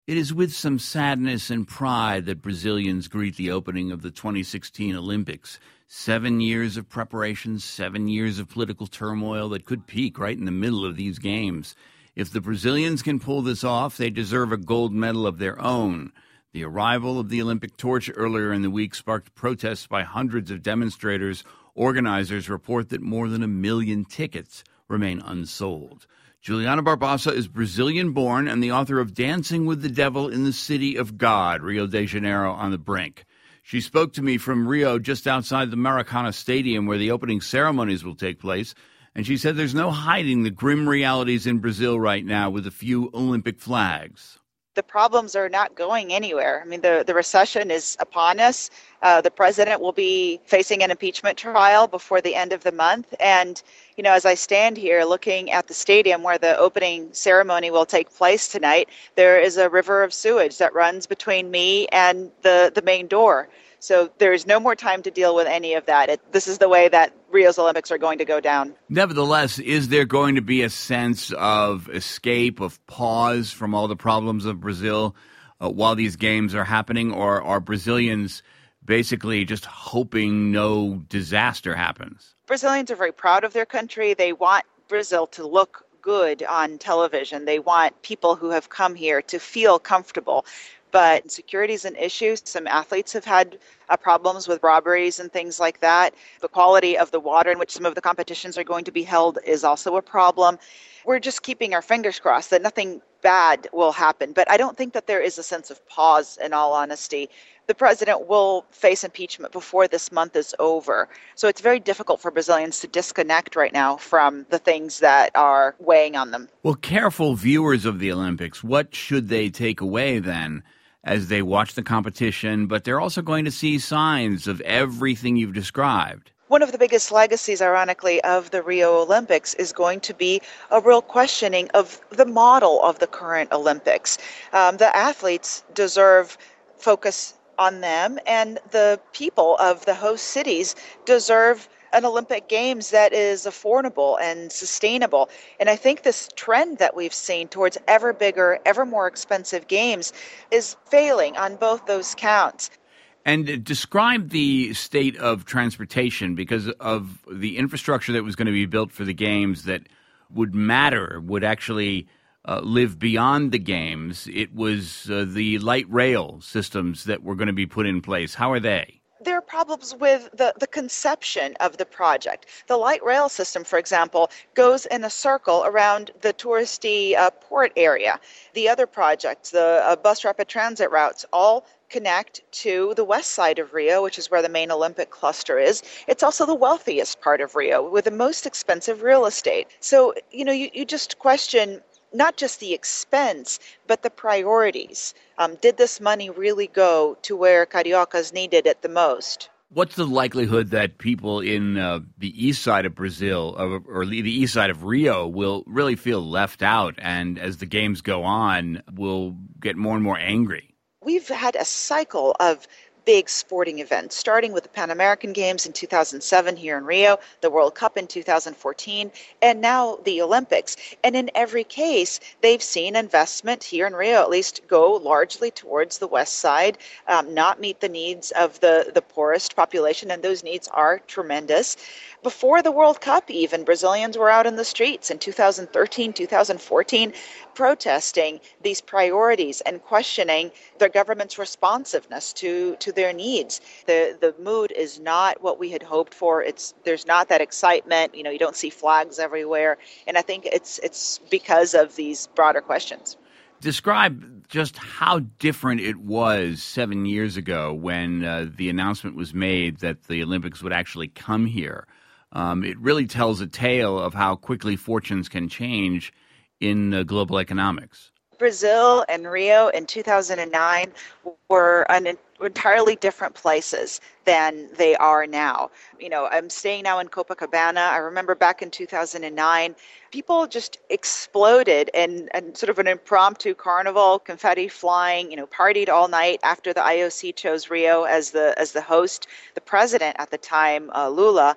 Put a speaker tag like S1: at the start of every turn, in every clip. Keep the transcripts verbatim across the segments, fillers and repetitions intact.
S1: It is with some sadness and pride that Brazilians greet the opening of the twenty sixteen Olympics. Seven years of preparation, seven years of political turmoil that could peak right in the middle of these games. If the Brazilians can pull this off, they deserve a gold medal of their own. The arrival of the Olympic torch earlier in the week sparked protests by hundreds of demonstrators. Organizers report that more than a million tickets remain unsold. Juliana Barbassa is Brazilian-born and the author of Dancing with the Devil in the City of God, Rio de Janeiro on the Brink. She spoke to me from Rio just outside the Maracana Stadium where the opening ceremonies will take place, and she said there's no hiding the grim realities in Brazil right now with a few Olympic flags.
S2: The problems are not going anywhere. I mean, the, the recession is upon us. Uh, the president will be facing an impeachment trial before the end of the month. And, you know, as I stand here looking at the stadium where the opening ceremony will take place tonight, there is a river of sewage that runs between me and the, the main door. So there is no more time to deal with any of that. It, this is the way that Rio's Olympics are going to go down.
S1: Nevertheless, is there going to be a sense of escape, of pause from all the problems of Brazil uh, while these games are happening? Or are Brazilians basically just hoping no disaster happens?
S2: Brazilians are very proud of their country. They want Brazil to look good on television. They want people who have come here to feel comfortable. But security is an issue. Some athletes have had uh, problems with robberies and things like that. The quality of the water in which some of the competitions are going to be held is also a problem. We're just keeping our fingers crossed that nothing bad will happen. But I don't think that there is a sense of pause, in all honesty. The president will face impeachment before this month is over. So it's very difficult for Brazilians to disconnect right now from the things that are weighing on them.
S1: Well, careful viewers of the Olympics, what should they take away then as they watch the competition? But they're also going to see signs of everything you've described.
S2: One of the biggest legacies, ironically, of the Rio Olympics is going to be a real questioning of the model of the current Olympics. Um, the athletes deserve focus on them, and the people of the host cities deserve an Olympic Games that is affordable and sustainable. And I think this trend that we've seen towards ever bigger, ever more expensive games is failing on both those counts.
S1: And describe the state of transportation, because of the infrastructure that was going to be built for the games that would matter, would actually uh, live beyond the games. It was uh, the light rail systems that were going to be put in place. How are they?
S2: There are problems with the, the conception of the project. The light rail system, for example, goes in a circle around the touristy uh, port area. The other projects, the uh, bus rapid transit routes, all connect to the west side of Rio, which is where the main Olympic cluster is. It's also the wealthiest part of Rio with the most expensive real estate. So, you know, you, you just question not just the expense, but the priorities. Um, did this money really go to where Cariocas needed it the most?
S1: What's the likelihood that people in uh, the east side of Brazil, or, or the east side of Rio, will really feel left out and as the games go on, will get more and more angry?
S2: We've had a cycle of big sporting events, starting with the Pan American Games in two thousand seven here in Rio, the World Cup in two thousand fourteen, and now the Olympics. And in every case, they've seen investment here in Rio at least go largely towards the west side, um, not meet the needs of the, the poorest population, and those needs are tremendous. Before the World Cup even, Brazilians were out in the streets in two thousand thirteen, two thousand fourteen, protesting these priorities and questioning their government's responsiveness to, to their needs. The the mood is not what we had hoped for. It's there's not that excitement. You know, you don't see flags everywhere. And I think it's it's because of these broader questions.
S1: Describe just how different it was seven years ago when uh, the announcement was made that the Olympics would actually come here. Um, it really tells a tale of how quickly fortunes can change in uh, global economics.
S2: Brazil and Rio in two thousand nine were an entirely different places than they are now. You know, I'm staying now in Copacabana. I remember back in two thousand nine, people just exploded in, in sort of an impromptu carnival, confetti flying, you know, partied all night after the I O C chose Rio as the as the host. The president at the time, uh, Lula,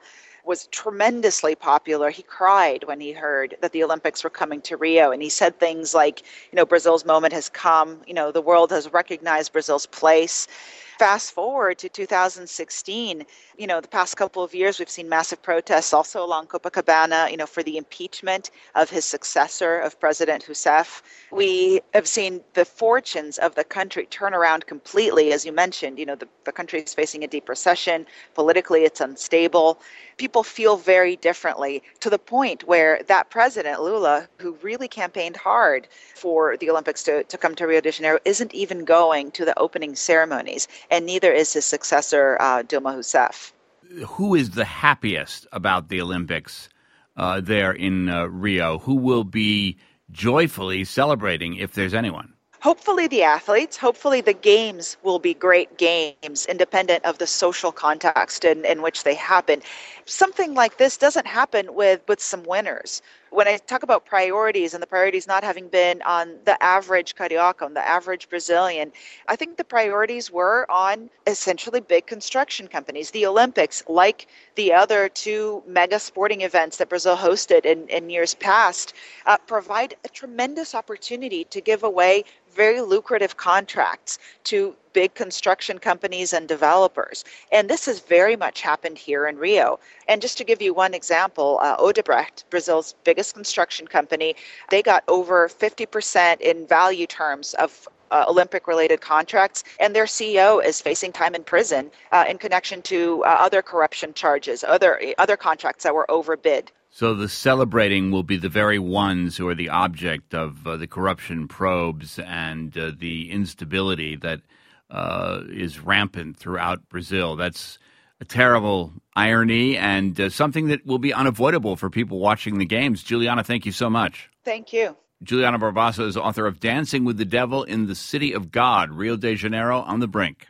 S2: was tremendously popular. He cried when he heard that the Olympics were coming to Rio, and he said things like, you know, Brazil's moment has come, you know, the world has recognized Brazil's place. Fast forward to two thousand sixteen, you know, the past couple of years, we've seen massive protests also along Copacabana, you know, for the impeachment of his successor, of President Rousseff. We have seen the fortunes of the country turn around completely. As you mentioned, you know, the, the country is facing a deep recession. Politically, it's unstable. People feel very differently, to the point where that president, Lula, who really campaigned hard for the Olympics to, to come to Rio de Janeiro, isn't even going to the opening ceremonies, and neither is his successor, uh, Dilma Rousseff.
S1: Who is the happiest about the Olympics uh, there in uh, Rio? Who will be joyfully celebrating, if there's anyone?
S2: Hopefully the athletes, hopefully the games will be great games, independent of the social context in, in which they happen. Something like this doesn't happen with, with some winners. When I talk about priorities, and the priorities not having been on the average Carioca, on the average Brazilian, I think the priorities were on essentially big construction companies. The Olympics, like the other two mega sporting events that Brazil hosted in, in years past, uh, provide a tremendous opportunity to give away very lucrative contracts to big construction companies and developers. And this has very much happened here in Rio. And just to give you one example, uh, Odebrecht, Brazil's biggest construction company, they got over fifty percent in value terms of uh, Olympic-related contracts, and their C E O is facing time in prison uh, in connection to uh, other corruption charges, other other contracts that were overbid.
S1: So the celebrating will be the very ones who are the object of uh, the corruption probes and uh, the instability that uh, is rampant throughout Brazil. That's a terrible irony and uh, something that will be unavoidable for people watching the games. Juliana, thank you so much.
S2: Thank you.
S1: Juliana Barbosa is author of Dancing with the Devil in the City of God, Rio de Janeiro on the Brink.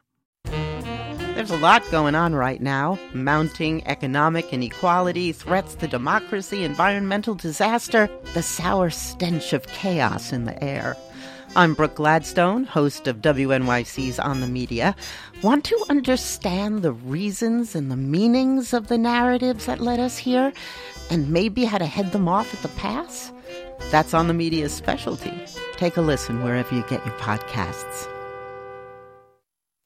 S3: There's a lot going on right now. Mounting economic inequality, threats to democracy, environmental disaster, the sour stench of chaos in the air. I'm Brooke Gladstone, host of W N Y C's On the Media. Want to understand the reasons and the meanings of the narratives that led us here, and maybe how to head them off at the pass? That's On the Media's specialty. Take a listen wherever you get your podcasts.